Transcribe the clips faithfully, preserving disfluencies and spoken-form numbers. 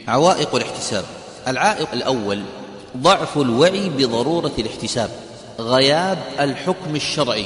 عوائق الاحتساب. العائق الأول ضعف الوعي بضرورة الاحتساب، غياب الحكم الشرعي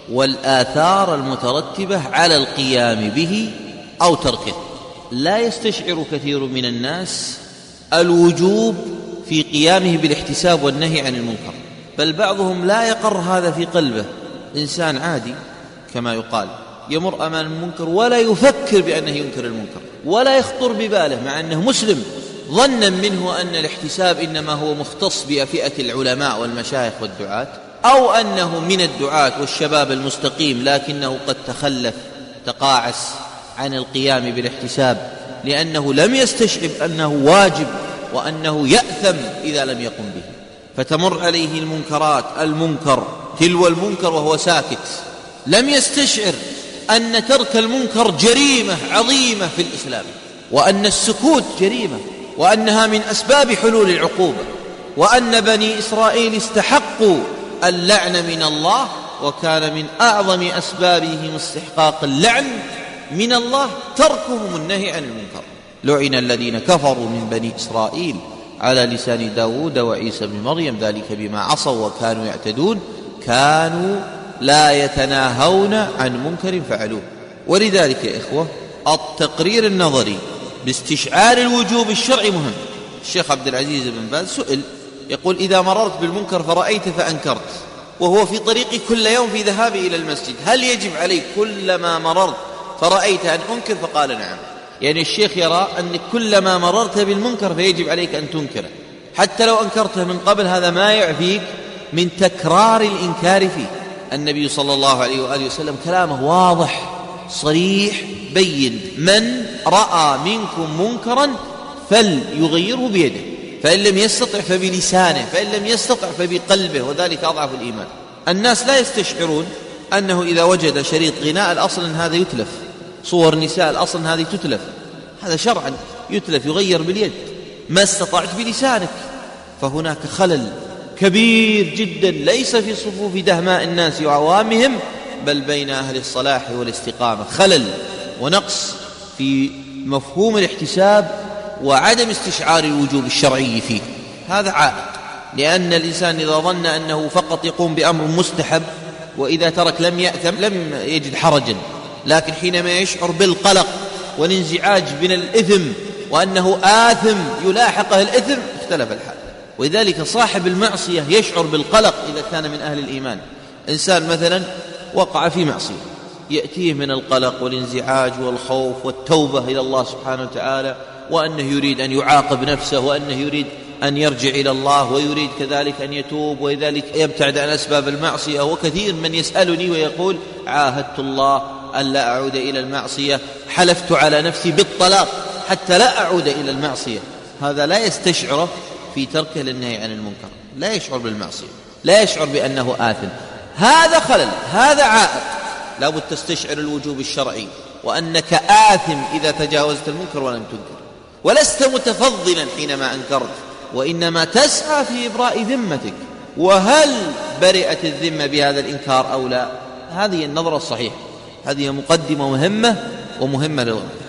والآثار المترتبة على القيام به أو تركه. لا يستشعر كثير من الناس الوجوب في قيامه بالاحتساب والنهي عن المنكر، بل بعضهم لا يقر هذا في قلبه. إنسان عادي كما يقال يمر أمام المنكر ولا يفكر بأنه ينكر المنكر، ولا يخطر بباله، مع أنه مسلم، ظنا منه أن الاحتساب إنما هو مختص بفئة العلماء والمشايخ والدعاة، أو أنه من الدعاة والشباب المستقيم، لكنه قد تخلف تقاعس عن القيام بالاحتساب لأنه لم يستشعر أنه واجب وأنه يأثم إذا لم يقم به، فتمر عليه المنكرات المنكر تلو المنكر وهو ساكت، لم يستشعر أن ترك المنكر جريمة عظيمة في الإسلام، وأن السكوت جريمة، وأنها من أسباب حلول العقوبة، وأن بني إسرائيل استحقوا اللعن من الله، وكان من أعظم أسبابهم استحقاق اللعن من الله تركهم النهي عن المنكر. لعن الذين كفروا من بني إسرائيل على لسان داود وعيسى بن مريم ذلك بما عصوا وكانوا يعتدون كانوا لا يتناهون عن منكر فعلوه. ولذلك يا إخوة التقرير النظري باستشعار الوجوب الشرعي مهم. الشيخ عبد العزيز بن باز سئل يقول: إذا مررت بالمنكر فرأيت فأنكرت وهو في طريقي كل يوم في ذهابي إلى المسجد، هل يجب عليك كلما مررت فرأيت أن أنكر؟ فقال نعم. يعني الشيخ يرى أن كلما مررت بالمنكر فيجب عليك أن تنكره، حتى لو أنكرته من قبل، هذا ما يعفيك من تكرار الإنكار فيه. النبي صلى الله عليه وآله وسلم كلامه واضح صريح بين: من رأى منكم منكرا فليغيره بيده، فإن لم يستطع فبلسانه، فإن لم يستطع فبقلبه، وذلك أضعف الإيمان. الناس لا يستشعرون أنه إذا وجد شريط غناء الأصل أن هذا يتلف، صور نساء الأصل أن هذه تتلف، هذا شرعا يتلف يغير باليد، ما استطعت بلسانك. فهناك خلل كبير جدا ليس في صفوف دهماء الناس وعوامهم، بل بين أهل الصلاح والاستقامة، خلل ونقص في مفهوم الاحتساب وعدم استشعار الوجوب الشرعي فيه. هذا عائق، لأن الإنسان إذا ظن أنه فقط يقوم بأمر مستحب وإذا ترك لم يأثم لم يجد حرجا، لكن حينما يشعر بالقلق والانزعاج من الإثم وأنه آثم يلاحقه الإثم اختلف الحال. ولذلك صاحب المعصية يشعر بالقلق إذا كان من أهل الإيمان. إنسان مثلا وقع في معصية يأتيه من القلق والانزعاج والخوف والتوبة إلى الله سبحانه وتعالى، وأنه يريد أن يعاقب نفسه، وأنه يريد أن يرجع إلى الله، ويريد كذلك أن يتوب، وذلك يبتعد عن أسباب المعصية. وكثير من يسألني ويقول: عاهدت الله أن لا أعود إلى المعصية، حلفت على نفسي بالطلاق حتى لا أعود إلى المعصية. هذا لا يستشعر في تركه للنهي عن المنكر، لا يشعر بالمعصية، لا يشعر بأنه آثم. هذا خلل، هذا عائق، لا بد تستشعر الوجوب الشرعي وأنك آثم إذا تجاوزت المنكر ولم تنكر، ولست متفضلا حينما أنكرت، وإنما تسعى في إبراء ذمتك. وهل برئت الذمة بهذا الإنكار أو لا؟ هذه النظرة الصحيحة، هذه مقدمة مهمة ومهمة للغاية.